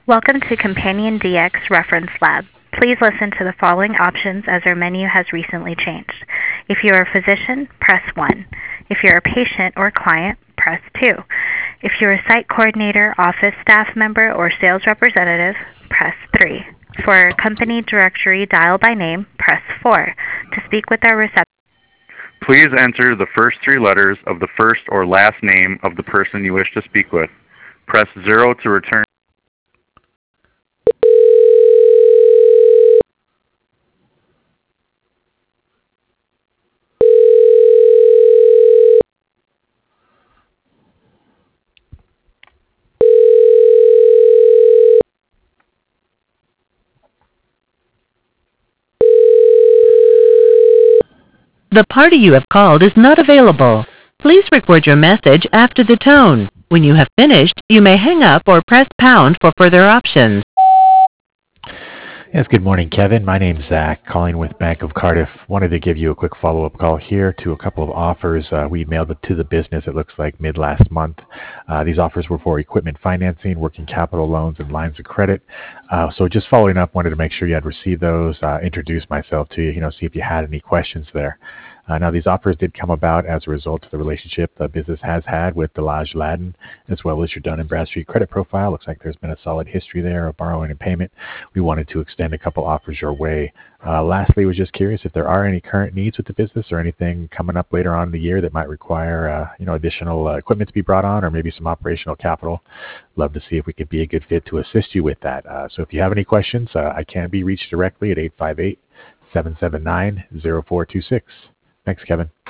Welcome to Companion DX Reference Lab. Please listen to the following options as our menu has recently changed. If you are a physician, press 1. If you're a patient or client, press 2. If you're a site coordinator, office staff member, or sales representative, press 3. For our company directory dial by name, press 4. To speak with our receptionist, Please enter the first 3 letters of the first or last name of the person you wish to speak with. Press 0 to return. The party you have called is not available. Please record your message after the tone. When you have finished, you may hang up or press pound for further options. Yes, good morning, Kevin. My name's Zach, calling with Bank of Cardiff. Wanted to give you a quick follow-up call here to a couple of offers. We mailed it to the business, it looks like, mid last month. These offers were for equipment financing, working capital loans, and lines of credit. So just following up, wanted to make sure you had received those, introduce myself to you, see if you had any questions there. Now, these offers did come about as a result of the relationship the business has had with Delage Ladden, as well as your Dun & Bradstreet credit profile. Looks like there's been a solid history there of borrowing and payment. We wanted to extend a couple offers your way. Lastly, was just curious if there are any current needs with the business or anything coming up later on in the year that might require additional equipment to be brought on, or maybe some operational capital. Love to see if we could be a good fit to assist you with that. So if you have any questions, I can be reached directly at 858-779-0426. Thanks, Kevin.